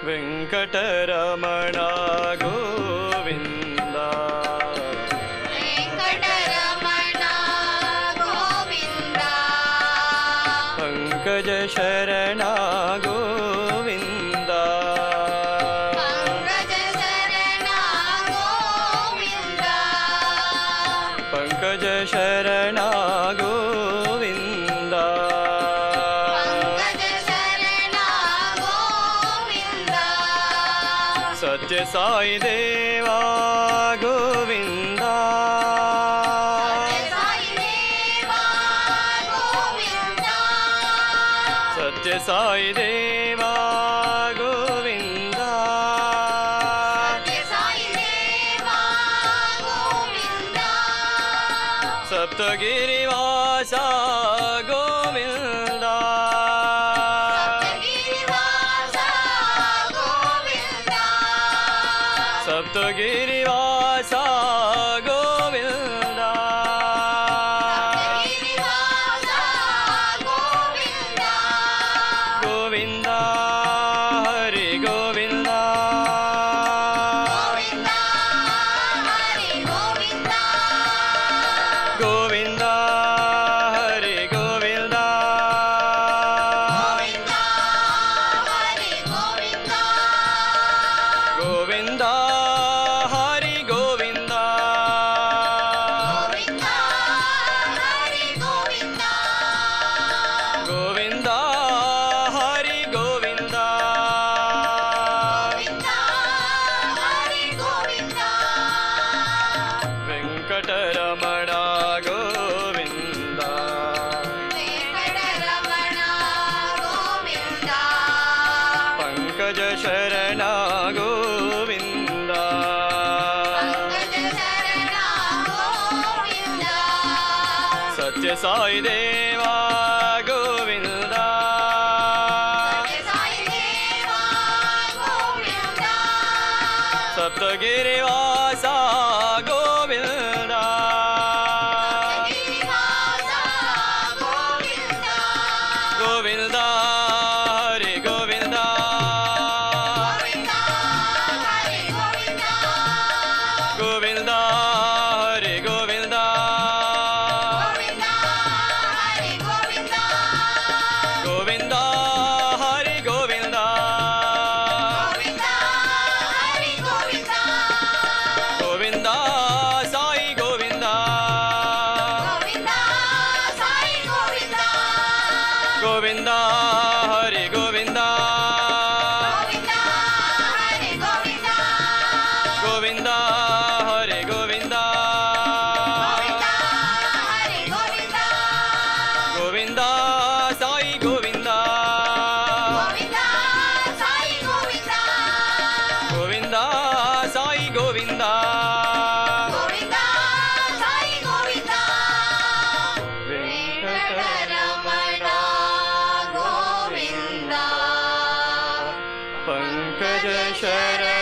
Venkataramana Govinda Venkataramana Govinda Pankaja Sharana Govinda Pankaja Sharana Govinda Pankaja Sharana Govinda Pankaja Sharana Govinda Satya Sai Deva Govinda Satya Sai Deva Govinda Satya Sai Deva Govinda Satya Sai Deva Govinda ಸಪ್ತಗಿರಿವಾಸ Govinda ಸಪ್ತಗಿರಿವಾಸ Govinda ಸಪ್ತಗಿರಿವಾಸ Govinda ಸಪ್ತಗಿರಿವಾಸ Govinda Govinda Hari Govinda Govinda Hari Govinda Govinda Hari Govinda Govinda Hari Govinda Govinda Hari Govinda Govinda Hari Govinda Govinda Hari Govinda Govinda Hari Govinda Venkataramana Govinda Venkataramana Govinda Pankaja Sharana Govinda Pankaja Sharana Govinda Satya Sai Deva Govinda Satya Sai Deva Govinda ಸಪ್ತಗಿರಿವಾಸ Govinda ಸಪ್ತಗಿರಿವಾಸ Govinda Govinda Hari Govinda Govinda Hari Govinda Govinda Hari Govinda Govinda Hari Govinda Govinda Hari Govinda Govinda Hari Govinda Govinda Sai Govinda Govinda Sai Govinda Govinda Hari Govinda Govinda Hari Govinda Govinda Hari Govinda Govinda Hari Govinda Govinda Sai Govinda Govinda Sai Govinda Govinda Sai Govinda Govinda Sai Govinda Venkataramana Govinda Pankaja Sharana